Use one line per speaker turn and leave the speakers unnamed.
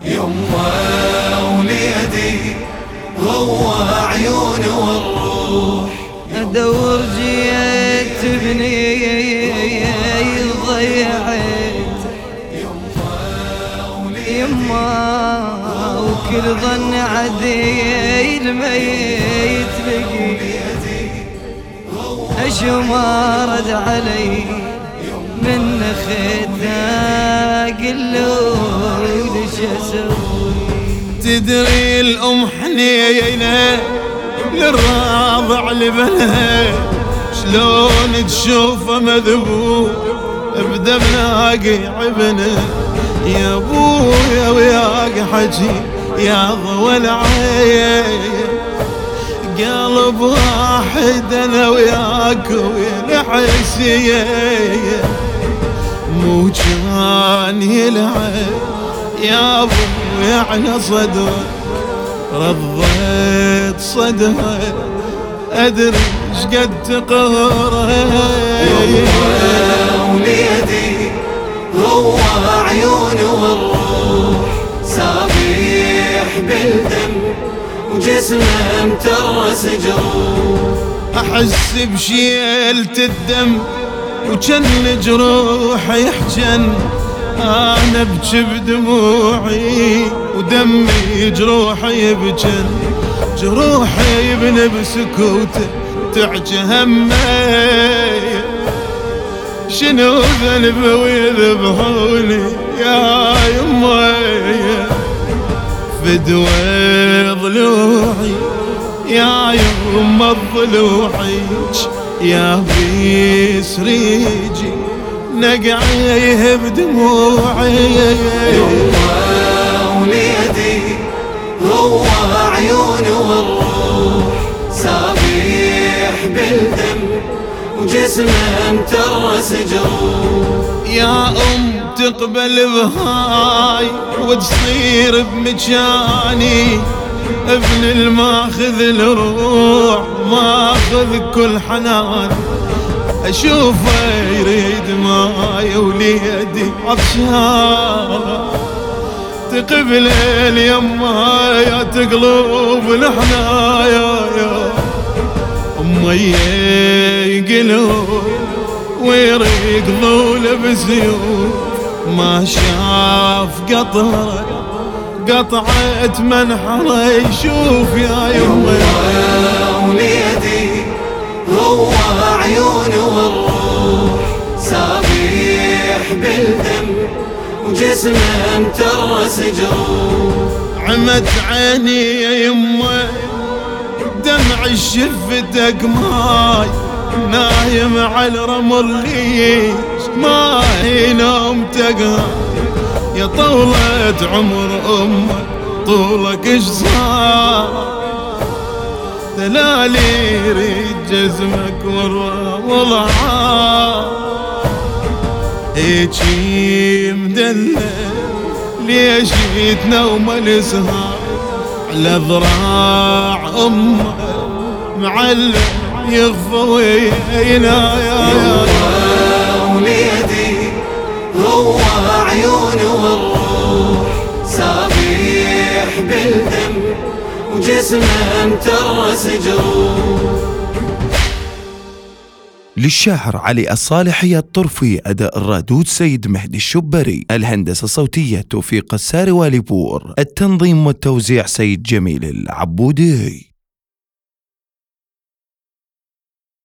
يمه وليدي هو عيوني والروح.
ادور جيت ابني ضيعت يما، وكل ظن عدي الميت لقي اشو ما رد علي من خدها قلو ليش اسوي.
تدري الام حنينه للراضع لبنها، شلون تشوفه مذبوح بدم ناقي عبنه. يا ابويا وياك حجي يا ضوى العين، قلب واحد انا وياك ويا الحسيه، مو كان يلعب يا ابويا على صدره، رضيت صدره ادري شقد تقهره.
وليدي هو عيوني والروح، سابيح بالدم وجسمه مترس جروح.
احس بشيلة الدم وجن جروحي يحجن، انا ابكي بدموعي ودمي جروحي يبجن، جروحي يبني بسكوته تعجي همي. شنو ذنب ويذبحوني يا يمي، فدوى ضلوعي يا يما ضلوعيج، يا بيس ريجي نقعيه بدموعي.
يمه وليدي هو عيوني والروح، سابيح بالدم وجسمه مترس جروح.
يا ام تقبل بهاي وتصير بمجاني، ابن الماخذ الروح ماخذ كل حنان، اشوفه يريد ماي وليدي عطشان. تقبل اليما يا تقلب الحنايا يا امي يقلب ويريق ظول بسيوف، ما شاف قطره قطعت منحره يشوف يا يمه.
وليدي هو عيوني والروح، سابيح بالدم وجسمه مترس جروح.
عمت عيني يا يمه دمع شفتك ماي، نايم على الرمل ليش ما هي نومتك يا طولة عمر امك، طولك اش صار دلالي يريد جسمك والعار، هيجي مدلل ليش يتنوم الاسهار على ذراع امك معلم يغفى وينا يا
وليدي هو عيوني والروح، سابيح بالدم وجسمه مترس جروح.
للشاعر علي الصالحي الطرفي، أداء الرادود سيد مهدي الشبري، الهندسة الصوتية توفيق الساري واليبور، التنظيم والتوزيع سيد جميل العبودي.